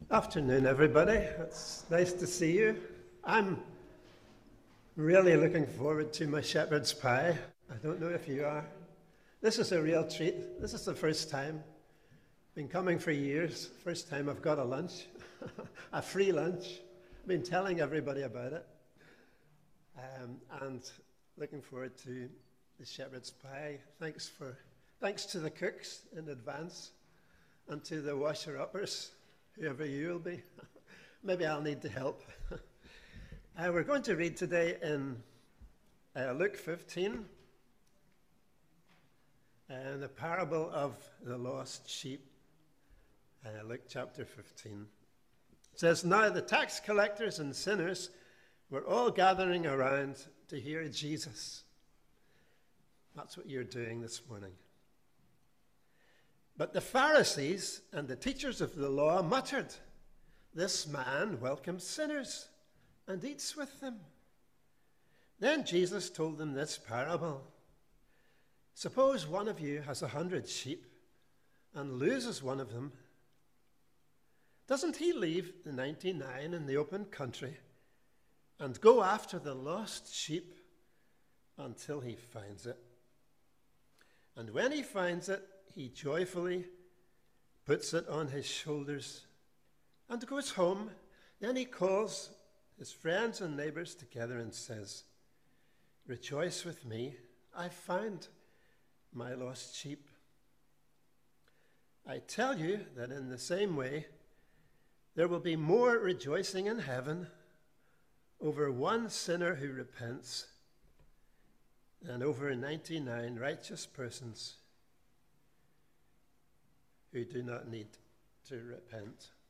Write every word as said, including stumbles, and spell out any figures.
Afternoon, everybody. It's nice to see you. I'm really looking forward to my shepherd's pie. I don't know if you are. This is a real treat. This is the first time. Been coming for years. First time I've got a lunch, a free lunch. Been telling everybody about it. Um, and looking forward to the shepherd's pie. Thanks for, thanks to the cooks in advance and to the washer-uppers, whoever you will be. Maybe I'll need the help. uh, we're going to read today in uh, Luke fifteen, and the parable of the lost sheep. Uh, Luke chapter fifteen. It says, "Now the tax collectors and sinners were all gathering around to hear Jesus." That's what you're doing this morning. "But the Pharisees and the teachers of the law muttered, 'This man welcomes sinners and eats with them.' Then Jesus told them this parable. 'Suppose one of you has a hundred sheep and loses one of them. Doesn't he leave the ninety-nine in the open country and go after the lost sheep until he finds it? And when he finds it, he joyfully puts it on his shoulders and goes home. Then he calls his friends and neighbors together and says, "Rejoice with me, I found my lost sheep." I tell you that in the same way, there will be more rejoicing in heaven over one sinner who repents than over ninety-nine righteous persons who do not need to repent.